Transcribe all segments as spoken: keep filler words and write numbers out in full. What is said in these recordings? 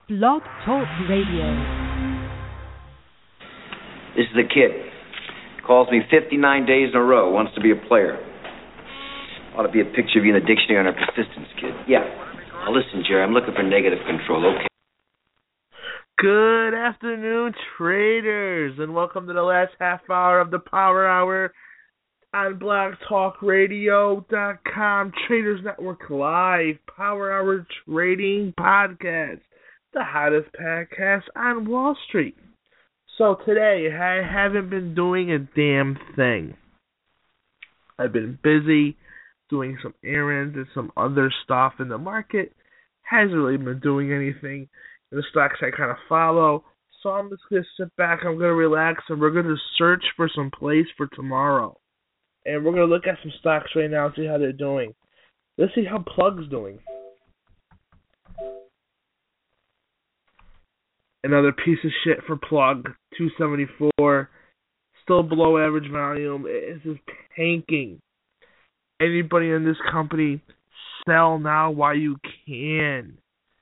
Blog Talk Radio. This is the kid. Calls me fifty-nine days in a row, wants to be a player. Ought to be a picture of you in the dictionary on our persistence, kid. Yeah. Now listen, Jerry, I'm looking for negative control, okay? Good afternoon, traders, and welcome to the last half hour of the Power Hour on blog talk radio dot com, Traders Network Live, Power Hour Trading Podcast, the hottest podcast on Wall Street. So today, I haven't been doing a damn thing. I've been busy doing some errands and some other stuff in the market. Hasn't really been doing anything in the stocks I kind of follow. So I'm just going to sit back, I'm going to relax, and we're going to search for some plays for tomorrow. And we're going to look at some stocks right now and see how they're doing. Let's see how Plug's doing. Another piece of shit for Plug, two seventy-four, still below average volume. It's just tanking. Anybody in this company, sell now while you can.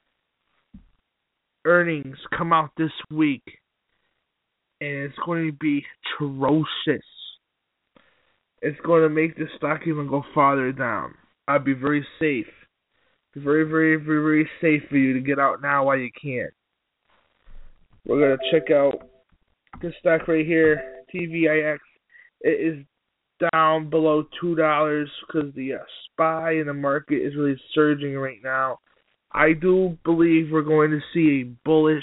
Earnings come out this week, and it's going to be atrocious. It's going to make the stock even go farther down. I'd be very safe. Very, very, very, very safe for you to get out now while you can. We're going to check out this stock right here, T V I X. It is down below two dollars because the uh, S P Y in the market is really surging right now. I do believe we're going to see a bullish,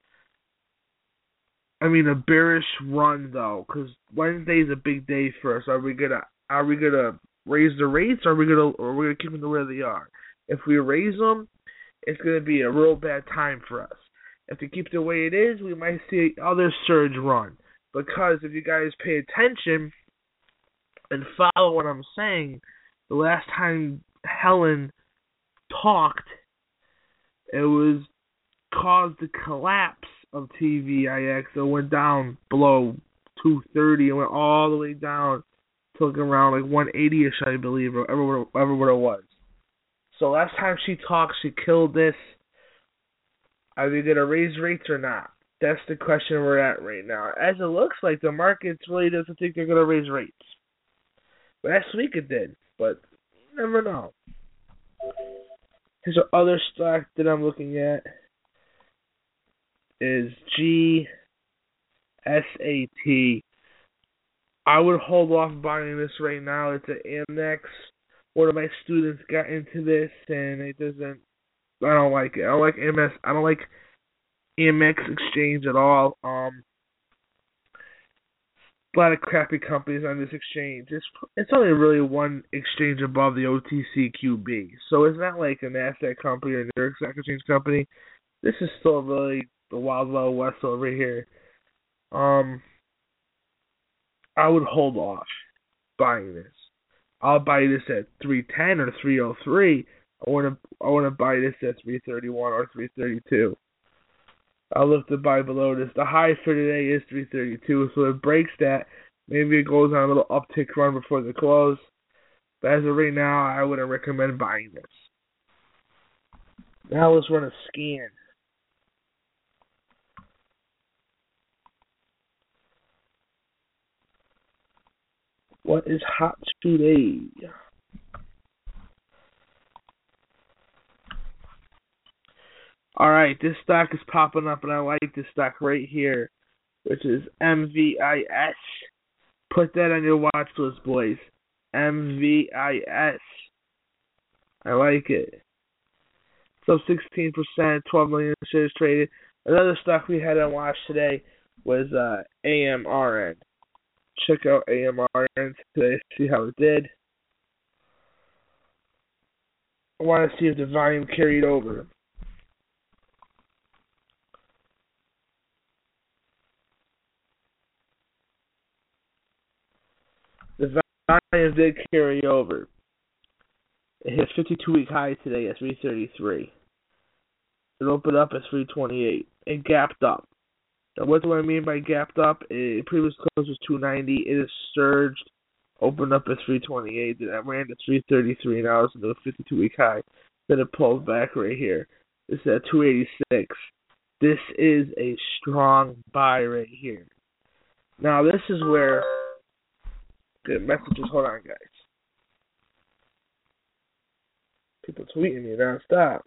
I mean a bearish run though, because Wednesday is a big day for us. Are we gonna are we gonna raise the rates? Or are we gonna or are we gonna keep them the way they are? If we raise them, it's gonna be a real bad time for us. If we keep it the way it is, we might see other surge run. Because if you guys pay attention and follow what I'm saying, the last time Helen talked, it was caused the collapse of T V I X. It went down below two thirty and went all the way down to like around like one eighty-ish, I believe, or whatever, whatever what it was. So last time she talked, she killed this. Are they going to raise rates or not? That's the question we're at right now. As it looks like, the market really doesn't think they're going to raise rates. Last week it did, but you never know. Here's other stock that I'm looking at is G S A T. I would hold off buying this right now. It's an Amex. One of my students got into this, and it doesn't. I don't like it. I don't like M S. I don't like Amex Exchange at all. Um, a lot of crappy companies on this exchange. It's it's only really one exchange above the O T C Q B, so it's not like a NASDAQ company or a New York Stock Exchange company. This is still really the wild, wild west over here. Um, I would hold off buying this. I'll buy this at three ten or three oh three. I want to I want to buy this at three thirty-one or three thirty-two. I'll look to buy below this. The high for today is three thirty-two, so if it breaks that, maybe it goes on a little uptick run before the close. But as of right now, I wouldn't recommend buying this. Now let's run a scan. What is hot today? All right, this stock is popping up, and I like this stock right here, which is M V I S. Put that on your watch list, boys. M V I S. I like it. It's up sixteen percent, twelve million shares traded. Another stock we had on watch today was uh, A M R N. Check out A M R N today, see how it did. I want to see if the volume carried over. The volume did carry over. It hit fifty-two week high today at three thirty-three. It opened up at three twenty-eight. It gapped up. Now, what do I mean by gapped up? It previous close was two ninety. It has surged, opened up at three twenty-eight. Then I ran to three thirty-three. Now it's into a fifty-two week high. Then it pulled back right here. It's at two eighty-six. This is a strong buy right here. Now this is where good messages. Hold on, guys. People tweeting me nonstop.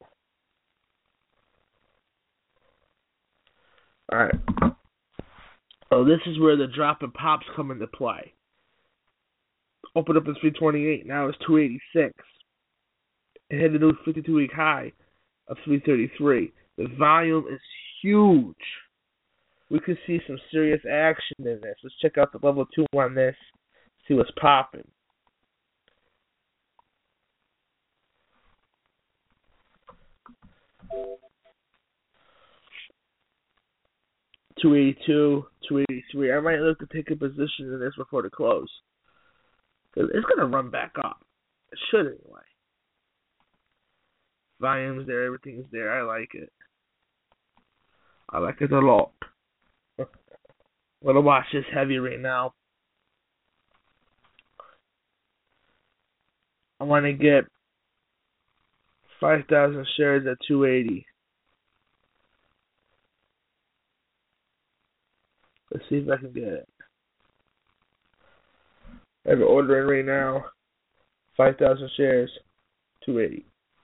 All right. Oh, this is where the drop and pops come into play. Open up at three twenty-eight. Now it's two eighty-six. It hit the new fifty-two week high of three thirty-three. The volume is huge. We could see some serious action in this. Let's check out the level two on this. See what's popping. two eighty-two, two eighty-three. I might look to take a position in this before the close. Because it's going to run back up. It should anyway. Volume's there, everything's there. I like it. I like it a lot. I'm going to watch this heavy right now. I want to get five thousand shares at two eighty. Let's see if I can get it. I have an order in right now. five thousand shares, two eighty.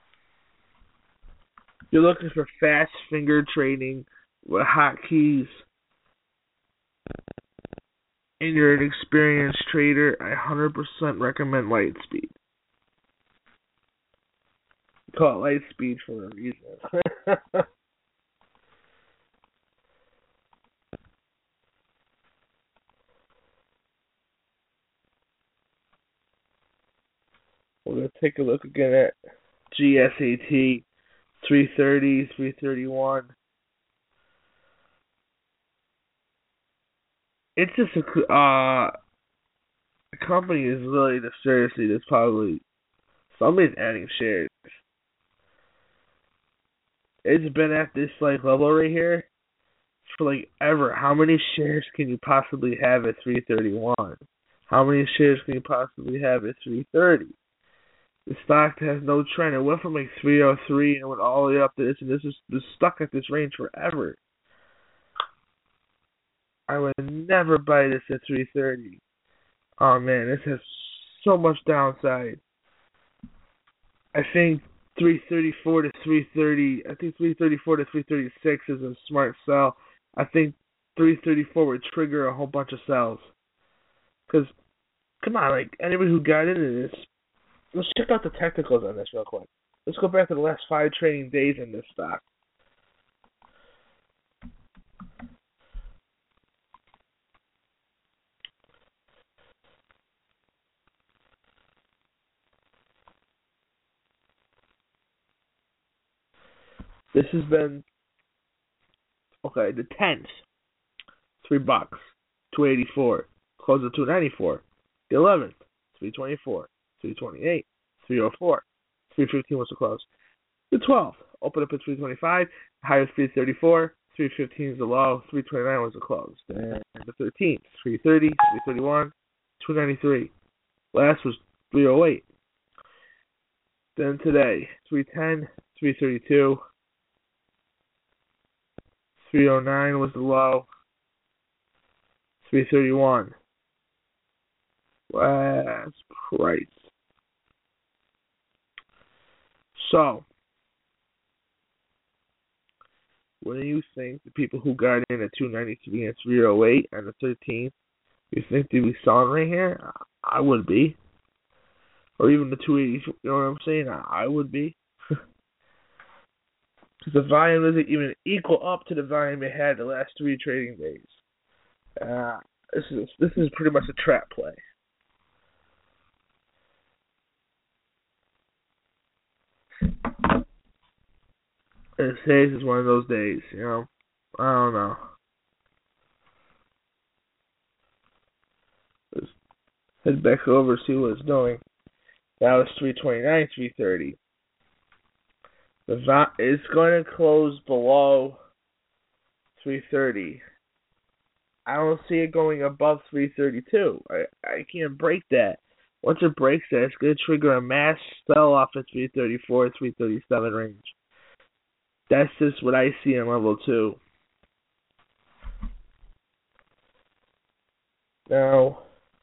You're looking for fast finger trading with hotkeys, and you're an experienced trader, I one hundred percent recommend Lightspeed. We call it Lightspeed for a reason. We're going to take a look again at G S A T, three thirty, three thirty-one. It's just a, uh, the company is really, seriously, there's probably, somebody's adding shares. It's been at this, like, level right here for, like, ever. How many shares can you possibly have at three thirty-one? How many shares can you possibly have at three thirty? The stock has no trend. It went from like three oh three and went all the way up to this, and this is been stuck at this range forever. I would never buy this at three thirty. Oh man, this has so much downside. I think three thirty-four to three thirty. I think three thirty-four to three thirty-six is a smart sell. I think three thirty-four would trigger a whole bunch of sells. Cause come on, like anybody who got into this. Let's check out the technicals on this real quick. Let's go back to the last five trading days in this stock. This has been, okay, the tenth, three bucks, two eighty-four, close at two ninety-four. The eleventh, three twenty-four. three twenty-eight, three oh four, three fifteen was the close. The twelfth, open up at three twenty-five, high is three thirty-four, three fifteen is the low, three twenty-nine was the close. And the thirteenth, three thirty, three thirty-one, two ninety-three. Last was three oh eight. Then today, three ten, three thirty-two, three oh nine was the low, three thirty-one. Last price. So, what do you think the people who got in at two ninety-three and three oh eight on the thirteenth, you think they'd be selling right here? I would be. Or even the two eighty, you know what I'm saying? I would be. Because the volume doesn't even equal up to the volume it had the last three trading days. Uh, this is this is pretty much a trap play. It says it's one of those days, you know. I don't know. Let's head back over, see what it's doing. That was three twenty-nine, three thirty. The va- it's going to close below three thirty. I don't see it going above three thirty-two. I, I can't break that. Once it breaks that, it's going to trigger a mass sell-off at three thirty-four, three thirty-seven range. That's just what I see on level two. Now,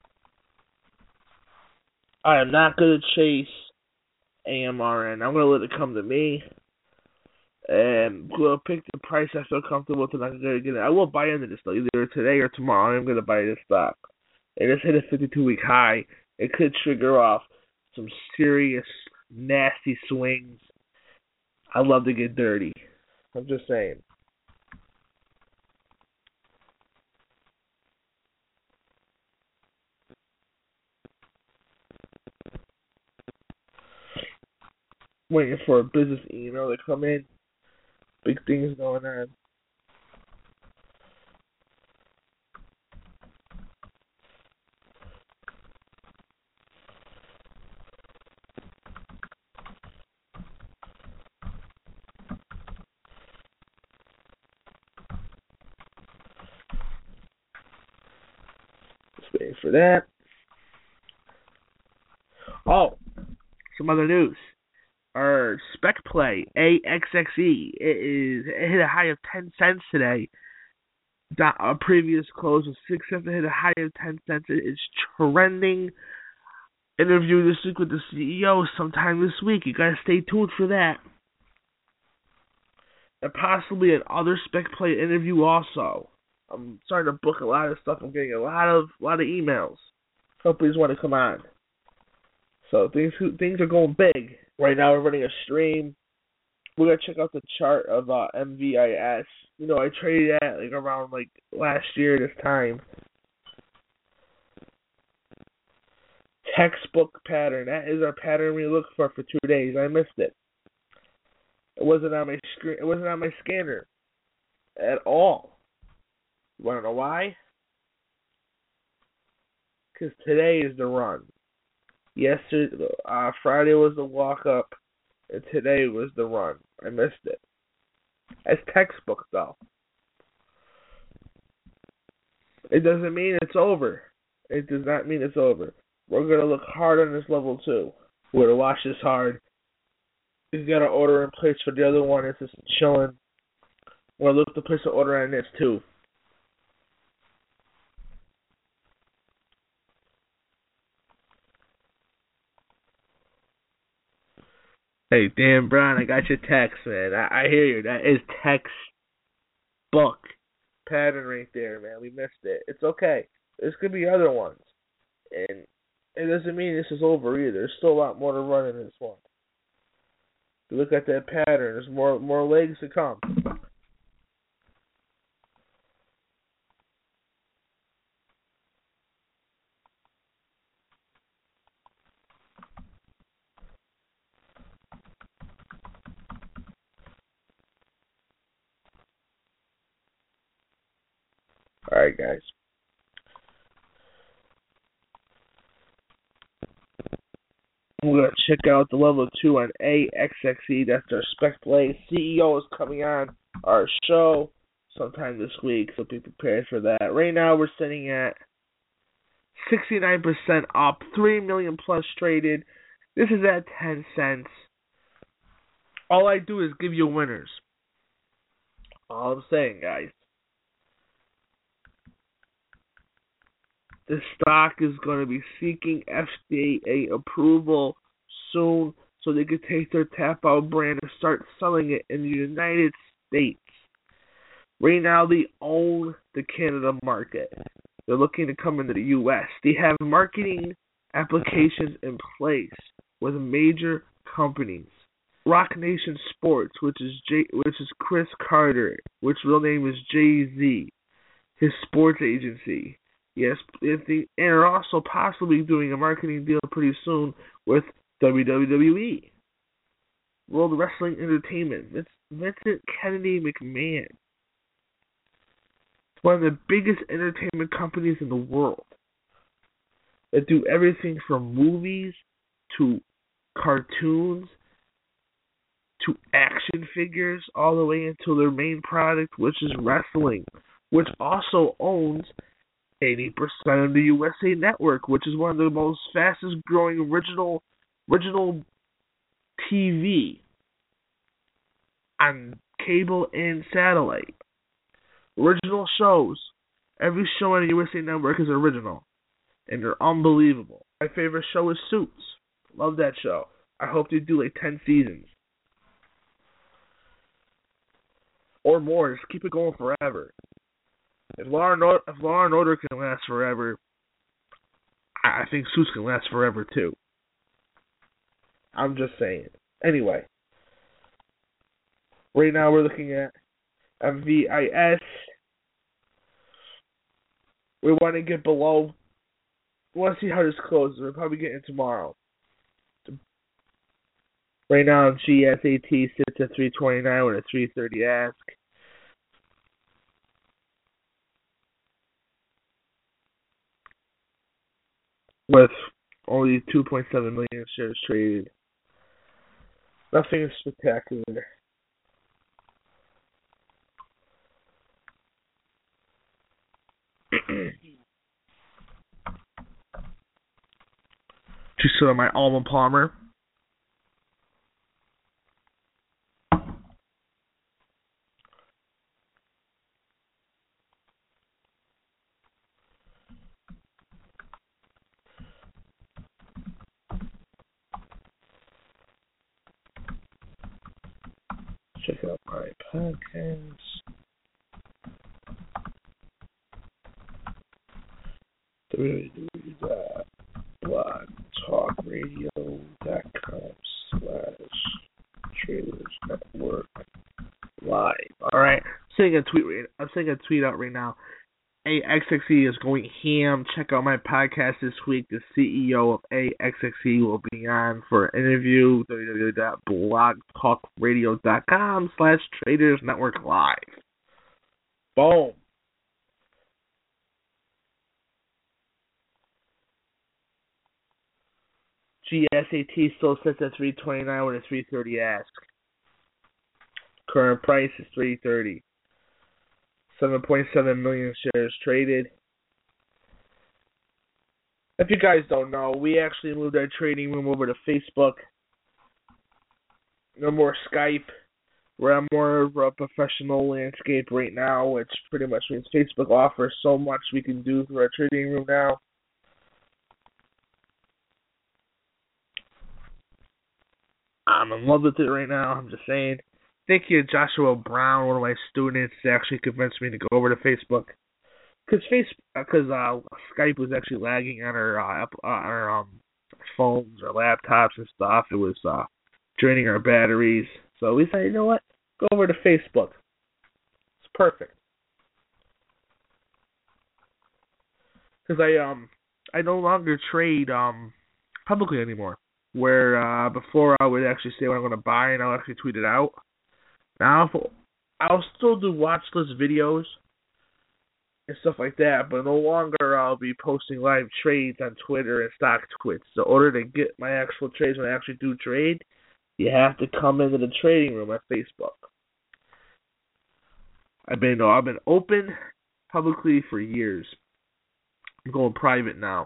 I am not going to chase A M R N. I'm going to let it come to me. And we'll pick the price I feel comfortable with, and I'm going to get it. I will buy into this, though, either today or tomorrow. I'm going to buy this stock. It just hit a fifty-two week high. It could trigger off some serious, nasty swings. I love to get dirty. I'm just saying. Waiting for a business email to come in. Big things going on. Just waiting for that. Oh, some other news. Our spec play, A X X E, it is it hit a high of ten cents today. Our previous close was six cents. It hit a high of ten cents. It's trending. Interview this week with the C E O sometime this week. You gotta stay tuned for that. And possibly another spec play interview also. I'm starting to book a lot of stuff. I'm getting a lot of a lot of emails. Companies want to come on. So things things are going big. Right now we're running a stream. We're gonna check out the chart of uh, M V I S. You know, I traded that like around like last year this time. Textbook pattern. That is our pattern we look for for two days. I missed it. It wasn't on my screen. It wasn't on my scanner at all. You wanna know why? Because today is the run. Yesterday, uh, Friday was the walk up, and today was the run. I missed it. It's textbook though. It doesn't mean it's over. It does not mean it's over. We're gonna look hard on this level too. We're gonna watch this hard. We've got an order in place for the other one. It's just chilling. We're gonna look to place an order on this too. Hey, Dan Brown, I got your text, man. I, I hear you. That is textbook pattern right there, man. We missed it. It's okay. There's going to be other ones. And it doesn't mean this is over either. There's still a lot more to run in this one. If you look at that pattern, there's more more legs to come. Alright, guys. We're going to check out the level two on A X X E. That's our spec play. C E O is coming on our show sometime this week, so be prepared for that. Right now, we're sitting at sixty-nine percent up, three million plus traded. This is at ten cents. All I do is give you winners. All I'm saying, guys. The stock is going to be seeking F D A approval soon so they can take their Tap Out brand and start selling it in the United States. Right now, they own the Canada market. They're looking to come into the U S. They have marketing applications in place with major companies. Rock Nation Sports, which is J, which is Chris Carter, which real name is Jay-Z, his sports agency. Yes, if they, and are also possibly doing a marketing deal pretty soon with W W E, World Wrestling Entertainment. It's Vincent Kennedy McMahon. It's one of the biggest entertainment companies in the world. They do everything from movies to cartoons to action figures, all the way into their main product, which is wrestling, which also owns eighty percent of the U S A Network, which is one of the most fastest growing original original T V on cable and satellite. Original shows. Every show on the U S A Network is original, and they're unbelievable. My favorite show is Suits. Love that show. I hope they do like ten seasons. Or more. Just keep it going forever. If Law and Order, if Law and Order can last forever, I think Suits can last forever too. I'm just saying. Anyway, right now we're looking at M V I S. We want to get below. We want to see how this closes. We'll probably get in tomorrow. Right now, G S A T sits at three twenty-nine with a three thirty ask. With only two point seven million shares traded. Nothing spectacular. Just so my Alma Palmer. Check out my podcast. blog talk radio dot com slash traders network live. Alright. I'm sending a tweet right, I'm sending a tweet out right now. A X X E is going ham. Check out my podcast this week. The C E O of A X X E will be on for an interview. w w w dot blog talk radio dot com slash traders network live. Boom. G S A T still sits at three twenty-nine with a three thirty ask. Current price is three thirty. seven point seven million shares traded. If you guys don't know, we actually moved our trading room over to Facebook. No more Skype. We're on more of a professional landscape right now, which pretty much means Facebook offers so much we can do through our trading room now. I'm in love with it right now, I'm just saying. Thank you, Joshua Brown, one of my students, actually convinced me to go over to Facebook. Because face, because uh, Skype was actually lagging on our, uh, on our um, phones, our laptops and stuff. It was uh, draining our batteries. So we said, you know what? Go over to Facebook. It's perfect. Because I um I no longer trade um publicly anymore. Where uh, before I would actually say what I'm going to buy and I'll actually tweet it out. Now I'll still do watch list videos and stuff like that, but no longer I'll be posting live trades on Twitter and stock twits. So in order to get my actual trades when I actually do trade, you have to come into the trading room at Facebook. I've been no, I've been open publicly for years. I'm going private now.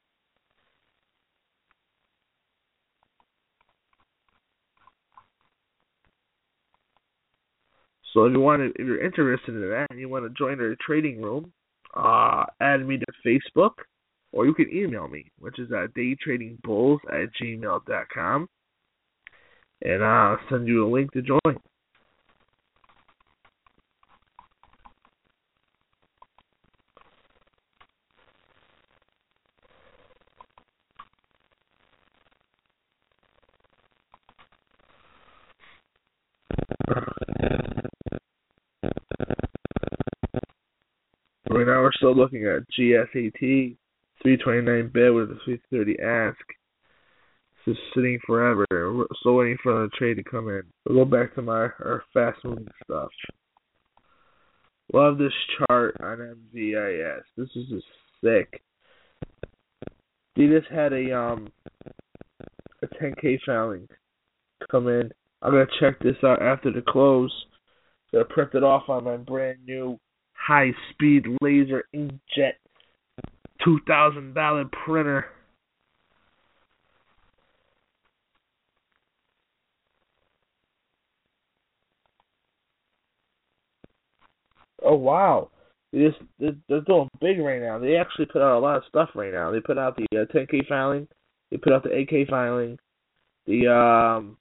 So if you want to, if you're interested in that and you want to join our trading room, uh, add me to Facebook, or you can email me, which is at daytradingbulls at gmail dot com, and I'll send you a link to join. Right now we're still looking at G S A T, three twenty-nine bid with a three thirty ask. It's just sitting forever. We're still waiting for the trade to come in. We'll go back to my our fast moving stuff. Love this chart on M V I S. This is just sick. They just had a um a ten K filing come in. I'm gonna check this out after the close. Gonna print it off on my brand new high speed laser inkjet two thousand dollar printer. Oh wow, they just they're, they're doing big right now. They actually put out a lot of stuff right now. They put out the uh, ten K filing, they put out the eight K filing, the um,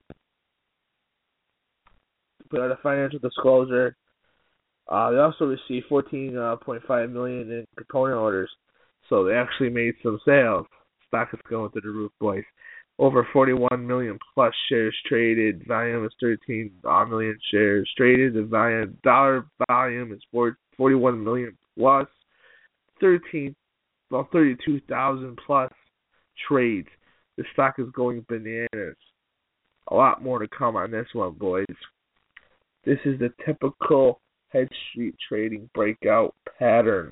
put out a financial disclosure. Uh, they also received fourteen point five million dollars in component orders, so they actually made some sales. Stock is going through the roof, boys. Over forty-one million plus shares traded. Volume is thirteen million shares traded. The volume, dollar volume is forty-one million plus. thirteen, well, thirty-two thousand plus trades. The stock is going bananas. A lot more to come on this one, boys. This is the typical Hedge Street trading breakout pattern.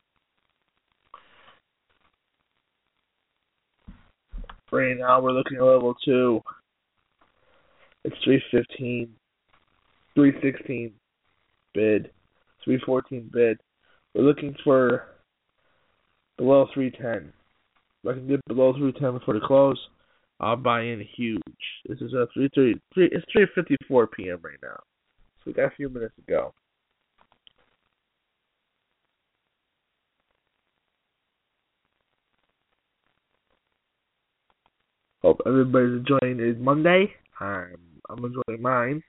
Right now we're looking at level two. It's three fifteen, three sixteen bid, three fourteen bid. We're looking for below three ten. If I can get below three ten before the close, I'll buy in huge. This is a three thirty. It's three fifty-four p.m. right now, so we got a few minutes to go. Hope everybody's enjoying it Monday. I'm, I'm enjoying mine.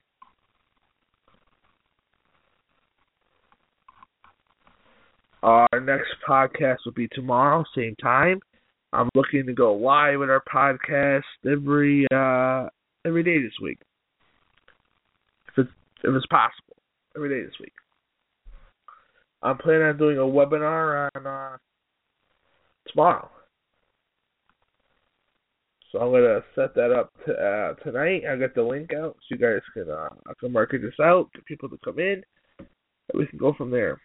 Our next podcast will be tomorrow, same time. I'm looking to go live with our podcast every uh, every day this week, if it's if it's possible, every day this week. I'm planning on doing a webinar on uh, tomorrow. So I'm gonna set that up t- uh, tonight. I'll get the link out so you guys can uh, I can market this out, get people to come in, and we can go from there.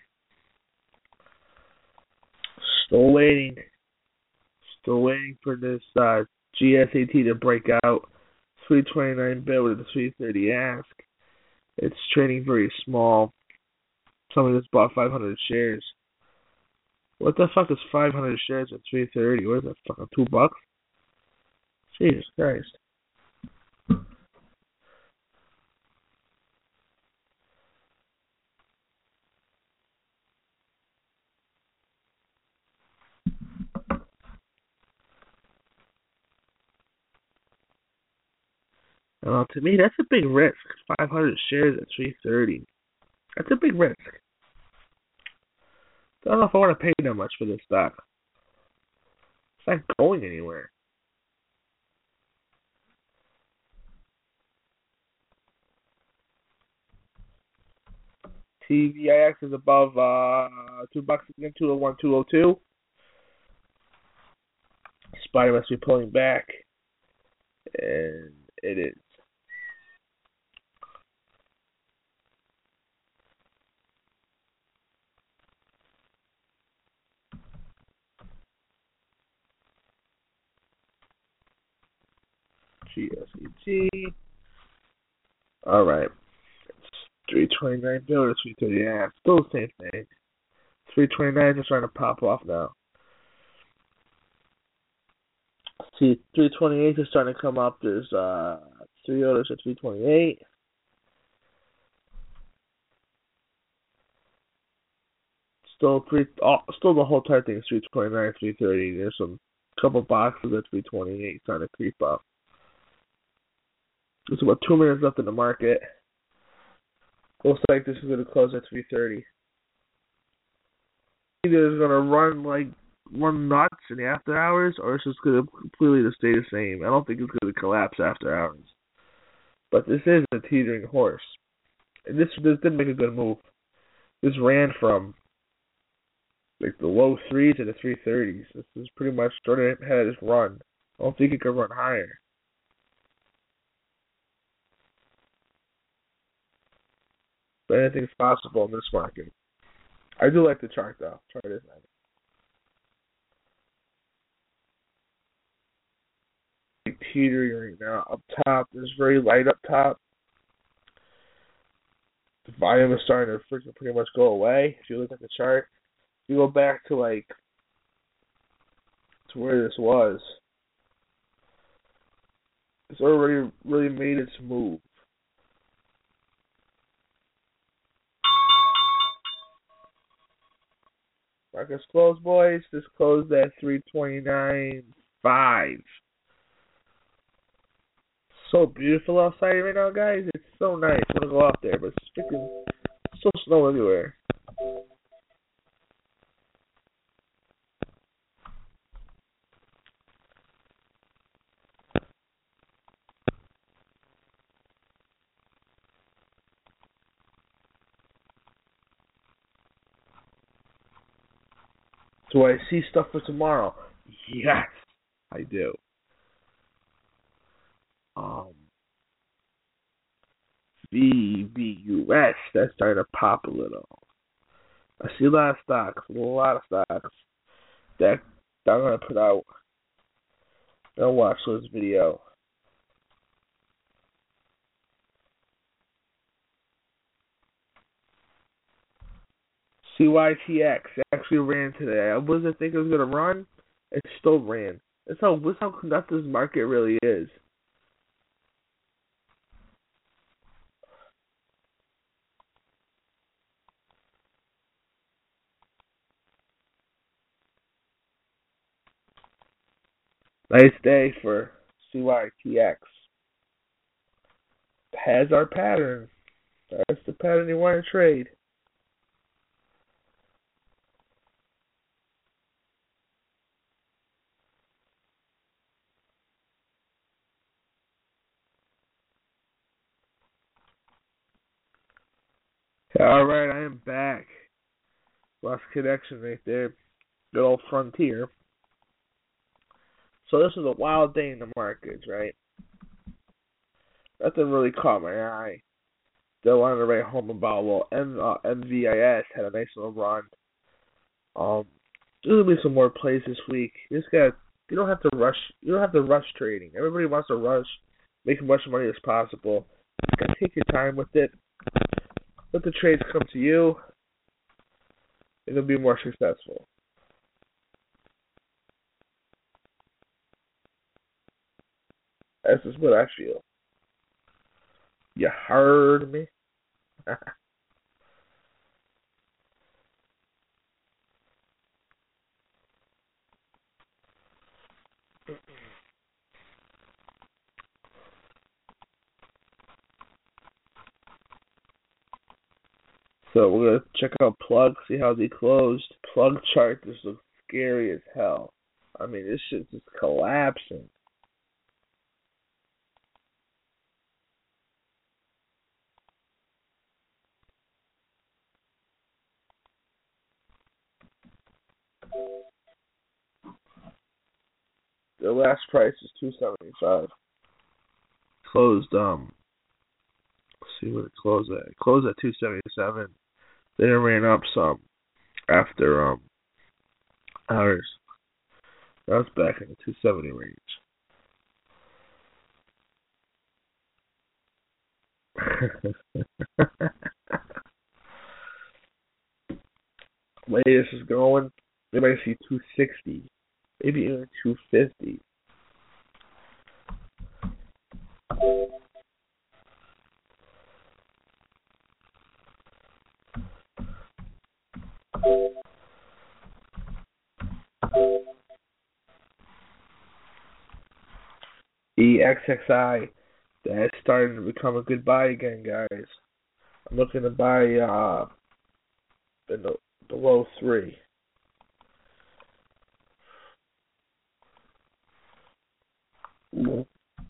Still waiting, still waiting for this uh, G S A T to break out. three twenty-nine bid with a three thirty ask. It's trading very small. Somebody just bought five hundred shares. What the fuck is five hundred shares at three thirty? What is that? Fucking two bucks? Jesus Christ. Well, to me, that's a big risk. five hundred shares at three thirty. That's a big risk. I don't know if I want to pay that much for this stock. It's not going anywhere. T V I X is above uh, two bucks again, two oh one, two oh two. Spider must be pulling back, and it is. G S E T. All right. three twenty-nine bill or three thirty. Yeah, still the same thing. three twenty-nine is starting to pop off now. See, three twenty-eight is starting to come up. There's uh three orders at three twenty-eight. Still three. Oh, still the whole entire thing is three twenty-nine, three thirty. There's some couple boxes at three twenty-eight starting to creep up. There's about two minutes left in the market. Looks like this is going to close at three thirty. Either it's going to run like run nuts in the after hours, or it's just going to completely stay the same. I don't think it's going to collapse after hours. But this is a teetering horse. And this, this didn't make a good move. This ran from like the low threes to the three thirties. This is pretty much started had its run. I don't think it could run higher. But anything's possible in this market. I do like the chart though. Chart is nice. Teetering right now. Up top, there's very light up top. The volume is starting to freaking pretty much go away. If you look at the chart, if you go back to like to where this was, it's already really made its move. Market's closed, boys. This closed at three twenty-nine five. So beautiful outside right now, guys. It's so nice. I want to go out there, but it's freaking so snow everywhere. Do I see stuff for tomorrow? Yes, I do. Um, V B U S, that's starting to pop a little. I see a lot of stocks, a lot of stocks that I'm gonna put out. I'll watch this video. C Y T X actually ran today. I wasn't thinking it was gonna run. It still ran. That's how that's how conductive this market really is. Nice day for C Y T X. Has our pattern. That's the pattern you want to trade. All right, I am back. Lost connection right there. Good old Frontier. So this was a wild day in the markets, right? Nothing really caught my eye. Still wanted to write home about, well, M, uh, M V I S had a nice little run. Um, there's gonna be some more plays this week. You just got you don't have to rush. You don't have to rush trading. Everybody wants to rush, make as much money as possible. You gotta take your time with it. Let the trades come to you, and you'll be more successful. That's just what I feel. You heard me? So we're gonna check out Plug, see how they closed. Plug chart just looks scary as hell. I mean, this shit's just collapsing. The last price is two seventy five. Closed um let's see what it closed at. It closed at two seventy seven. Then it ran up some after um hours. Now it's back in the two seventy range. Latest is going. They might see two sixty, maybe even two fifty. E X X I, that's starting to become a good buy again, guys. I'm looking to buy uh in the below three. Mm-hmm.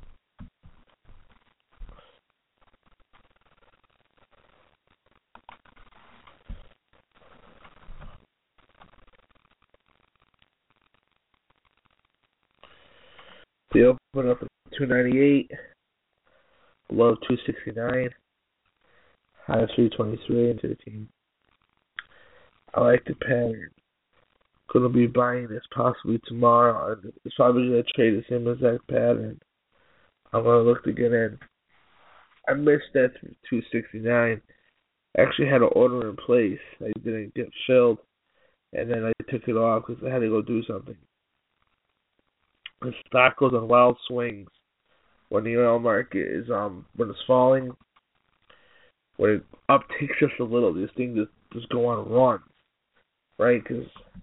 They open up at two ninety-eight, below two sixty-nine, high of three twenty-three and thirteen. I like the pattern. Gonna be buying this possibly tomorrow. It's probably gonna trade the same exact pattern. I'm gonna look to get in. I missed that two sixty-nine. I actually had an order in place. I didn't get filled, and then I took it off because I had to go do something. The stock goes on wild swings when the oil market is um when it's falling. When it uptakes just a little, these things just, just go on runs, right? Because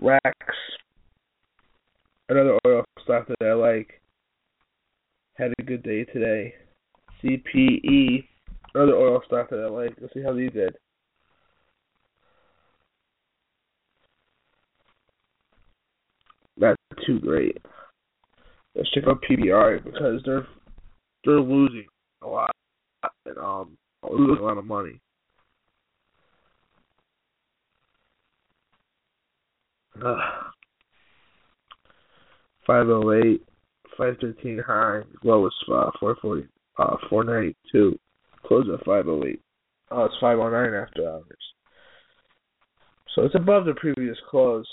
Rex, another oil stock that I like, had a good day today. C P E, another oil stock that I like. Let's see how these did. Not too great. Let's check out P B R because they're they're losing a lot and um losing a lot of money. Uh, five oh eight, five thirteen high, lowest uh, four forty, uh, four ninety-two, close at five oh eight. Oh, it's five oh nine after hours. So it's above the previous close.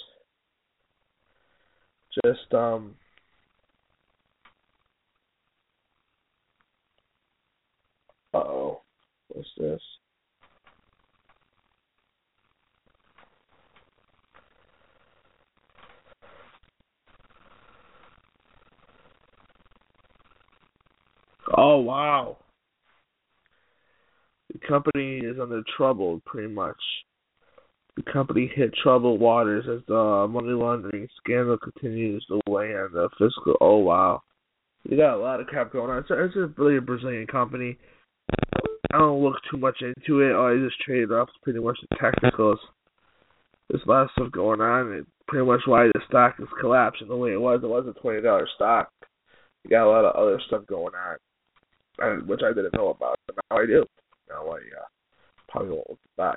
Just, um, uh-oh, what's this? Oh, wow. The company is under trouble, pretty much. The company hit troubled waters as the money laundering scandal continues to weigh on the fiscal. Oh, wow. You got a lot of crap going on. It's, a, it's a really a Brazilian company. I don't look too much into it. I just trade off pretty much the technicals. There's a lot of stuff going on, and pretty much why the stock is collapsing the way it was. It was a twenty dollar stock. You got a lot of other stuff going on, which I didn't know about, but now I do. Now I uh, probably won't look to buy.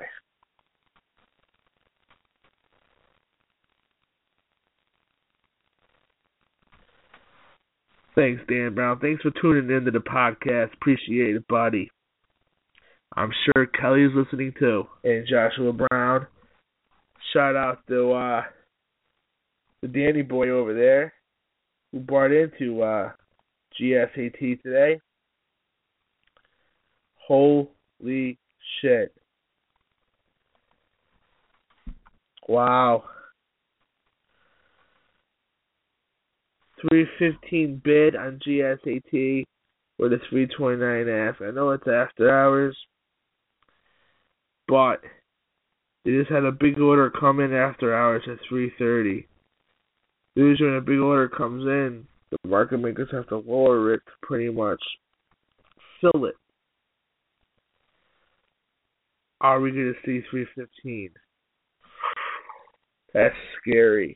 Thanks, Dan Brown. Thanks for tuning in to the podcast. Appreciate it, buddy. I'm sure Kelly's listening too. And Joshua Brown. Shout out to uh, the Danny boy over there who brought into uh, G S A T today. Holy shit. Wow. three fifteen bid on G S A T with a three twenty-nine F. I know it's after hours, but they just had a big order come in after hours at three thirty. Usually when a big order comes in, the market makers have to lower it to pretty much fill it. Are we going to see three fifteen? That's scary.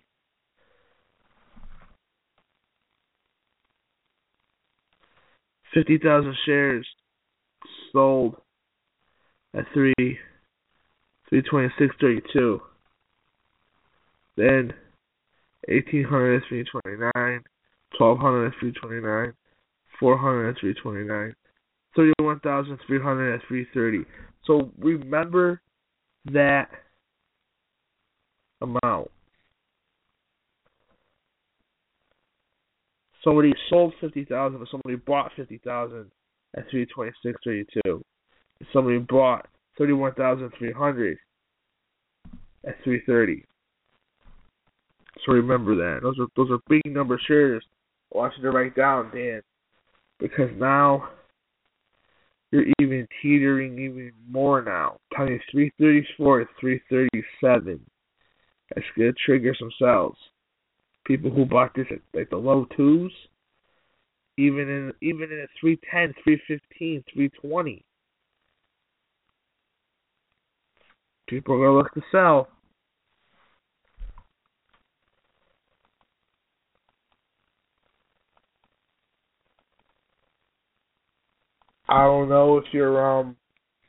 fifty thousand shares sold at three three twenty six thirty two. Then eighteen hundred at three twenty nine, twelve hundred at three twenty nine, four hundred at three twenty nine, thirty one thousand three hundred at three thirty. So remember that amount. Somebody sold fifty thousand, or somebody bought fifty thousand at three twenty six thirty two. Somebody bought thirty one thousand three hundred at three thirty. So remember that. Those are those are big number shares. I want you to write down, Dan, because now you're even teetering even more now. I'm telling you, three thirty four, three thirty seven. That's gonna trigger some sales. People who bought this at like the low twos, even in even in a three ten, three fifteen, three twenty. People are gonna look to sell. I don't know if you're um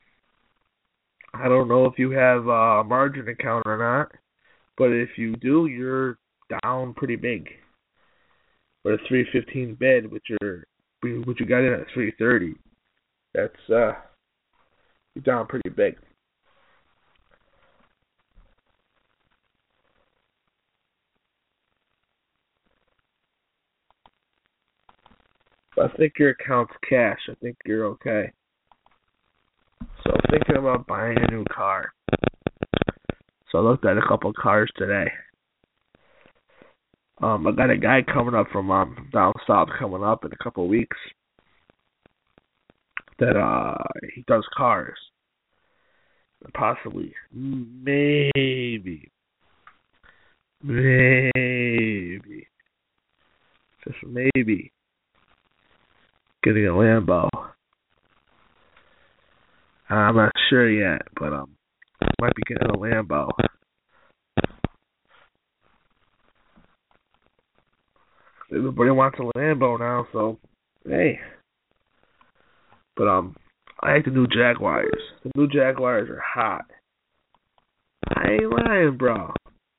I don't know if you have a margin account or not, but if you do, you're down pretty big. But a three fifteen bid, which you're which you got in at three thirty, that's uh you're down pretty big. But I think your account's cash. I think you're okay. So I'm thinking about buying a new car. So I looked at a couple of cars today. Um, I got a guy coming up from um down south coming up in a couple of weeks that uh he does cars. Possibly, maybe maybe, just maybe, getting a Lambo. I'm not sure yet, but um, might be getting a Lambo. Everybody wants a Lambo now, so hey. But um, I like the new Jaguars. The new Jaguars are hot. I ain't lying, bro.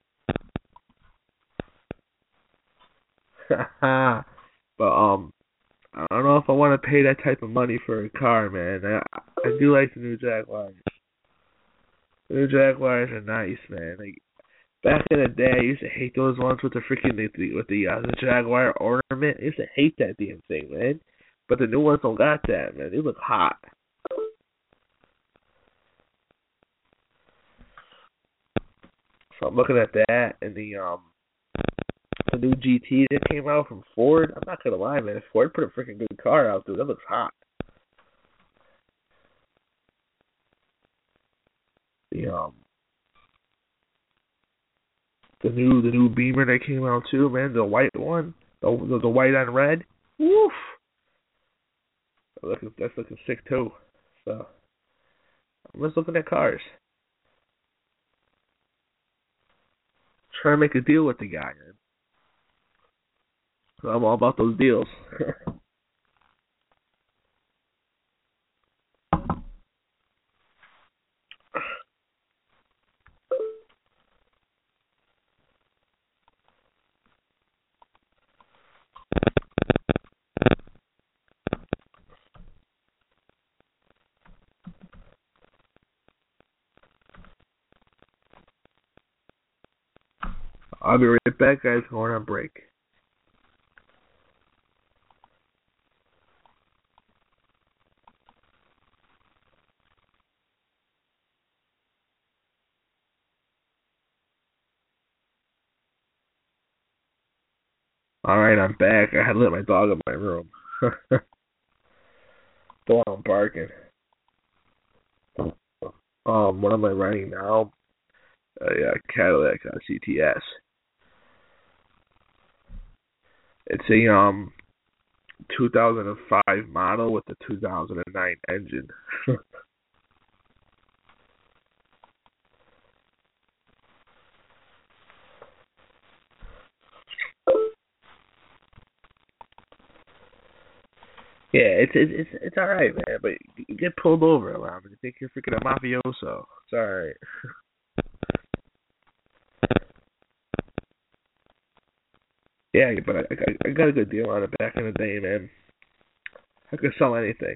But um, I don't know if I want to pay that type of money for a car, man. I I do like the new Jaguars. The new Jaguars are nice, man. Like back in the day, I used to hate those ones with the freaking the, with the uh, the Jaguar ornament. I used to hate that damn thing, man. But the new ones don't got that, man. They look hot. So I'm looking at that and the um the new G T that came out from Ford. I'm not gonna lie, man. If Ford put a freaking good car out, dude, that looks hot. The um the new the new Beamer that came out too, man. The white one, the the, the white on red. Woof. That's looking, that's looking sick too. So I'm just looking at cars. Trying to make a deal with the guy, man. So I'm all about those deals. I'll be right back, guys. Going on break. Alright, I'm back. I had to let my dog in my room. Don't want him barking. Um, what am I writing now? Uh, yeah, Cadillac uh, C T S. It's a um two thousand five model with a two thousand nine engine. Yeah, it's it's it's it's all right, man. But you get pulled over a lot. You think you're freaking a mafioso. It's all right. Yeah, but I, I I got a good deal on it back in the day, man. I could sell anything.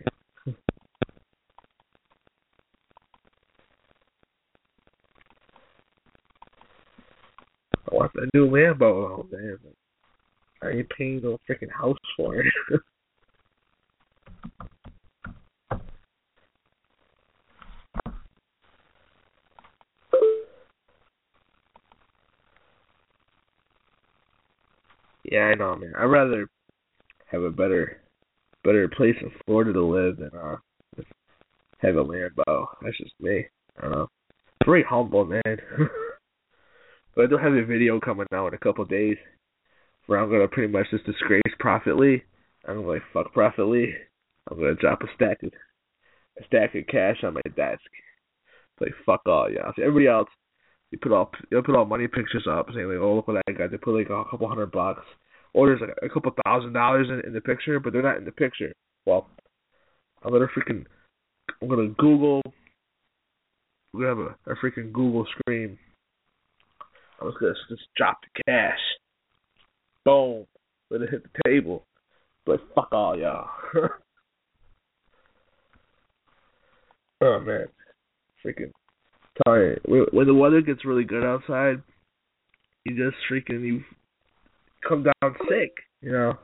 I want the new Lambo. Oh man, I ain't paying no freaking house for it. Yeah, I know, man. I'd rather have a better better place in Florida to live than uh have a Lambo. That's just me. I don't know. Very humble, man. But I do have a video coming out in a couple of days where I'm gonna pretty much just disgrace Prophet Lee. I'm gonna like fuck Prophet Lee. I'm gonna drop a stack of a stack of cash on my desk. It's like fuck all y'all. So everybody else, you put all you put all money pictures up saying like, oh look what I got. They put like a couple hundred bucks, or there's like a couple thousand dollars in, in the picture, but they're not in the picture. Well, I'm gonna freaking I'm gonna Google. We're gonna have a, a freaking Google screen. I'm just gonna just drop the cash. Boom. Let it hit the table. But fuck all y'all. Oh man, freaking tired. When, when the weather gets really good outside, you just freaking you come down sick. You know.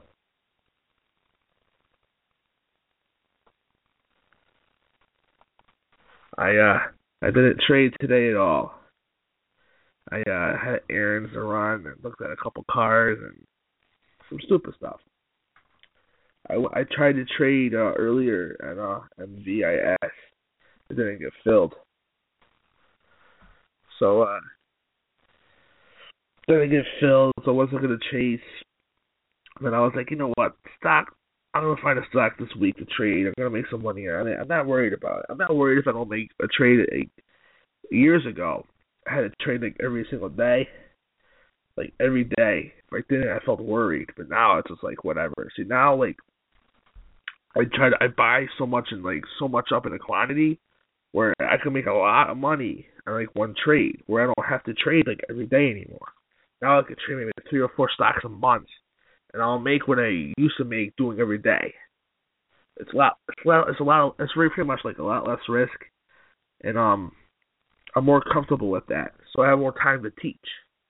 I uh I didn't trade today at all. I uh had errands to run and looked at a couple cars and some stupid stuff. I, I tried to trade uh, earlier at uh M V I S. It didn't get filled. So uh Then I get filled, so I wasn't gonna chase. Then I was like, you know what, stock. I'm gonna find a stock this week to trade. I'm gonna make some money here. I mean, I'm not worried about it. I'm not worried if I don't make a trade. Like, years ago, I had to trade like every single day, like every day. Right then, I felt worried, but now it's just like whatever. See, now like I try to I buy so much and like so much up in a quantity where I can make a lot of money on like one trade, where I don't have to trade like every day anymore. Now I can trade maybe three or four stocks a month, and I'll make what I used to make doing every day. It's a lot. It's a lot. It's a lot. Of, it's very pretty much like a lot less risk, and um, I'm more comfortable with that. So I have more time to teach.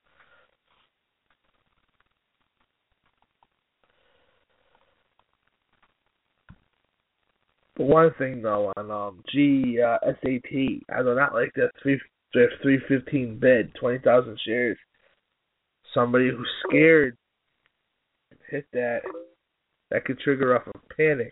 But one thing though, on um G uh, S A T, I do not like that three three fifteen bid, twenty thousand shares. Somebody who's scared hit that. That could trigger off a panic.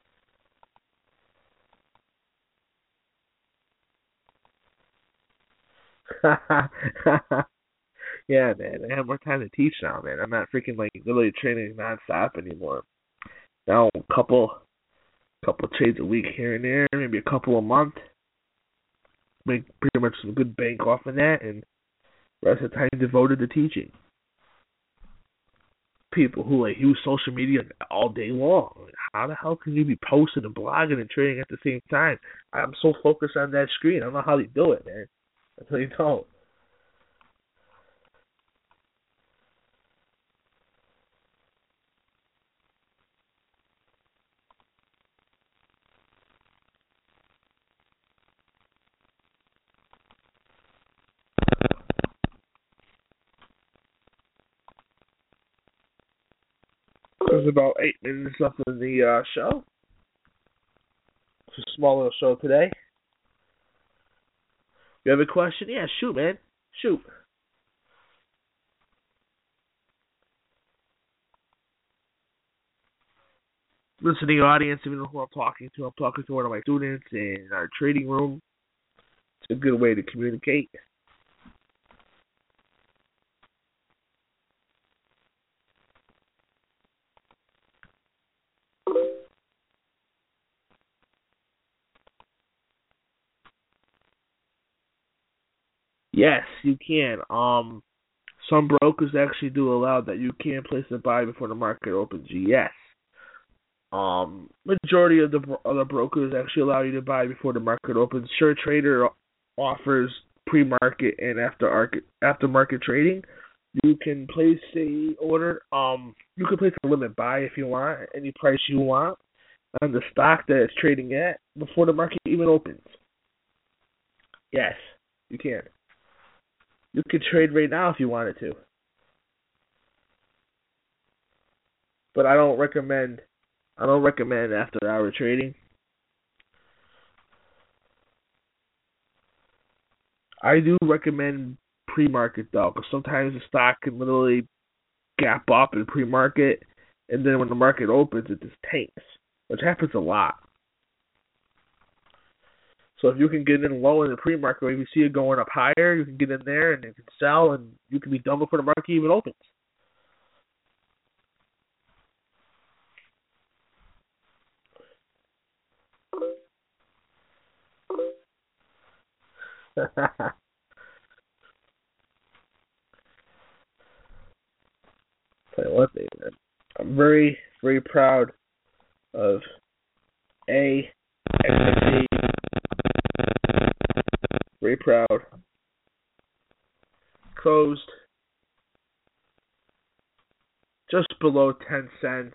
Yeah, man. I have more time to teach now, man. I'm not freaking like literally training nonstop anymore. Now a couple couple trades a week here and there, maybe a couple a month. Make pretty much some good bank off of that, and the rest of the time devoted to teaching. People who like use social media all day long. Like, how the hell can you be posting and blogging and trading at the same time? I'm so focused on that screen. I don't know how they do it, man. I really don't. There's about eight minutes left in the uh, show. It's a small little show today. You have a question? Yeah, shoot, man. Shoot. Listening audience, even who I'm talking to, I'm talking to one of my students in our trading room. It's a good way to communicate. Yes, you can. Um, some brokers actually do allow that you can place a buy before the market opens. Yes. Um, majority of the other brokers actually allow you to buy before the market opens. Sure, Trader offers pre-market and after market after market trading. You can place a order. Um, you can place a limit buy if you want, any price you want on the stock that it's trading at before the market even opens. Yes, you can. You could trade right now if you wanted to. But I don't recommend I don't recommend after hour trading. I do recommend pre-market though, because sometimes the stock can literally gap up in pre-market, and then when the market opens, it just tanks, which happens a lot. So if you can get in low in the pre-market, if you see it going up higher, you can get in there and you can sell, and you can be done before the market even opens. Tell you one thing, man. I'm very, very proud of A, X M T. Very proud. Closed just below ten cents.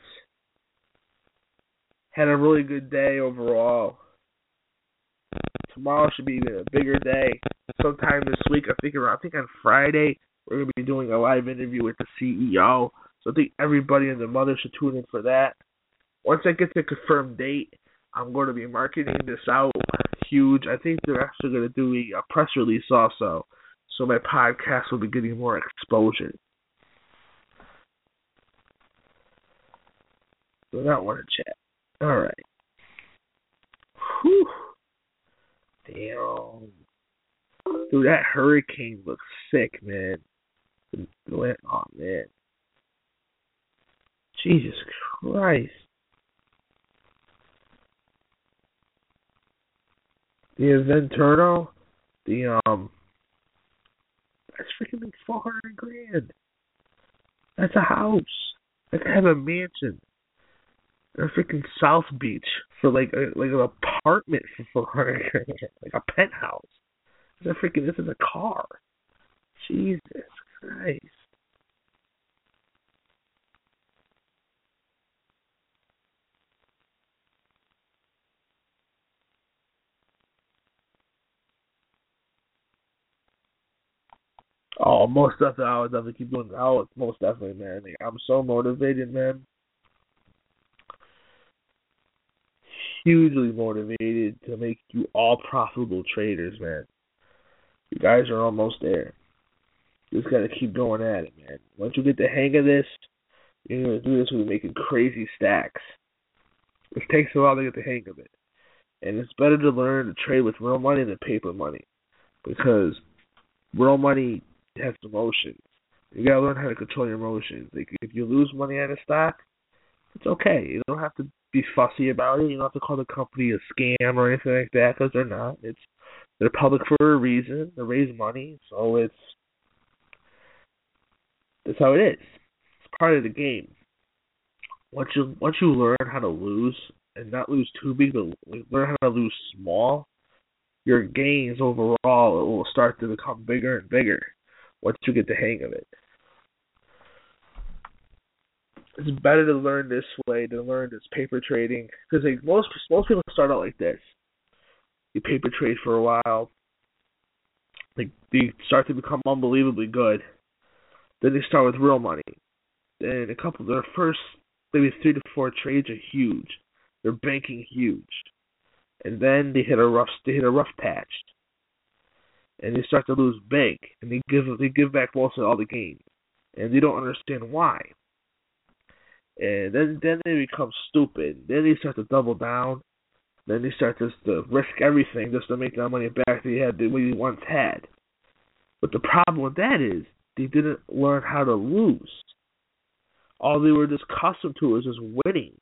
Had a really good day overall. Tomorrow should be even a bigger day. Sometime this week, I think around, I think on Friday, we're going to be doing a live interview with the C E O. So I think everybody and their mother should tune in for that. Once I get the confirmed date, I'm going to be marketing this out huge. I think they're actually going to do a press release also. So my podcast will be getting more exposure. So I don't want to chat. All right. Whew. Damn. Dude, that hurricane looks sick, man. Oh man, Jesus Christ! The Aventurno, the um, that's freaking like four hundred grand. That's a house. I could have a mansion. A freaking South Beach for like a, like an apartment for four hundred grand, like a penthouse. This is a freaking this is a car. Jesus Christ. Oh, most definitely, I would definitely keep doing. I would most definitely, man. Like, I'm so motivated, man. Hugely motivated to make you all profitable traders, man. You guys are almost there. You just gotta keep going at it, man. Once you get the hang of this, you're gonna do this with making crazy stacks. It takes a while to get the hang of it, and it's better to learn to trade with real money than paper money, because real money has emotions. You gotta learn how to control your emotions. Like if you lose money at a stock, it's okay. You don't have to be fussy about it. You don't have to call the company a scam or anything like that, because they're not. It's they're public for a reason. They raise money, so it's that's how it is. It's part of the game. Once you once you learn how to lose and not lose too big, but learn how to lose small, your gains overall will start to become bigger and bigger once you get the hang of it. It's better to learn this way than learn this paper trading, because like most most people start out like this. You paper trade for a while, like they start to become unbelievably good. Then they start with real money. Then a couple of their first maybe three to four trades are huge. They're banking huge, and then they hit a rough they hit a rough patch, and they start to lose big, and they give they give back most of all the gains, and they don't understand why. And then then they become stupid. Then they start to double down. Then they start to, to risk everything just to make that money back they had that we once had. But the problem with that is they didn't learn how to lose. All they were just accustomed to was just winning.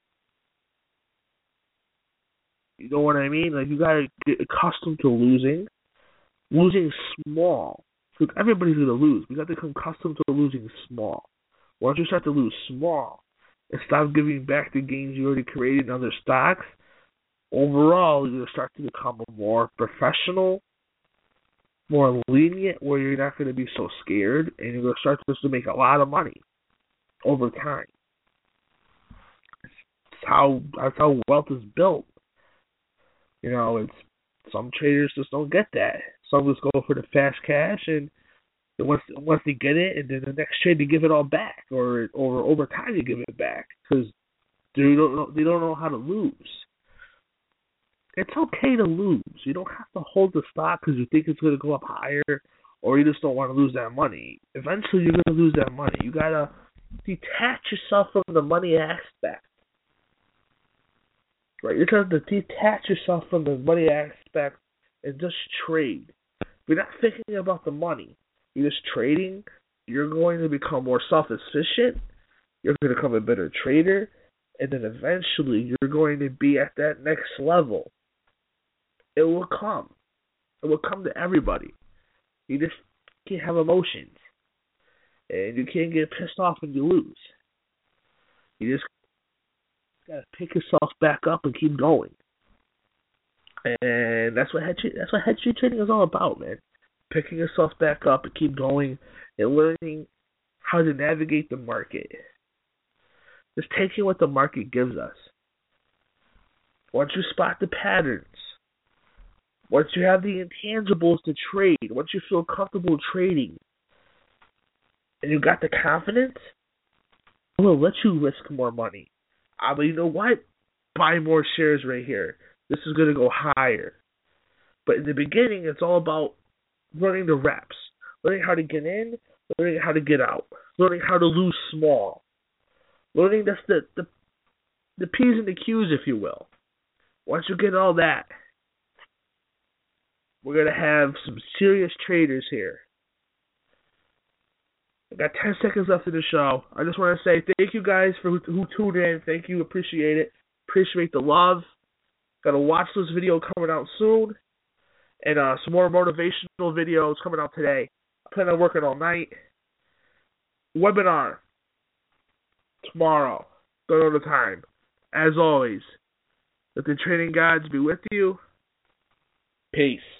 You know what I mean? Like you gotta get accustomed to losing, losing small. Because everybody's gonna lose. We got to become accustomed to losing small. Once you start to lose small and stop giving back the gains you already created in other stocks, overall you're gonna start to become a more professional, more lenient, where you're not gonna be so scared, and you're gonna start just to make a lot of money over time. That's how that's how wealth is built. You know, it's some traders just don't get that. Some just go for the fast cash, and once once they get it, and then the next trade they give it all back, or or over time they give it back because they don't know, they don't know how to lose. It's okay to lose. You don't have to hold the stock because you think it's going to go up higher, or you just don't want to lose that money. Eventually, you're going to lose that money. You gotta detach yourself from the money aspect. Right, you're trying to detach yourself from the money aspect and just trade. If you're not thinking about the money, you're just trading, you're going to become more self-sufficient, you're going to become a better trader, and then eventually you're going to be at that next level. It will come. It will come to everybody. You just can't have emotions. And you can't get pissed off when you lose. You just gotta pick yourself back up and keep going. And that's what head that's what hedge trading is all about, man. Picking yourself back up and keep going and learning how to navigate the market. Just taking what the market gives us. Once you spot the patterns, once you have the intangibles to trade, once you feel comfortable trading, and you got the confidence, it will let you risk more money. I mean, you know what? Buy more shares right here. This is going to go higher. But in the beginning, it's all about learning the reps, learning how to get in, learning how to get out, learning how to lose small, learning that's the, the, the P's and the Q's, if you will. Once you get all that, we're going to have some serious traders here. I got ten seconds left in the show. I just want to say thank you guys for who, who tuned in. Thank you. Appreciate it. Appreciate the love. Got a watch list video coming out soon. And uh, some more motivational videos coming out today. I plan on working all night. Webinar tomorrow. Don't know the time. As always, let the training gods be with you. Peace.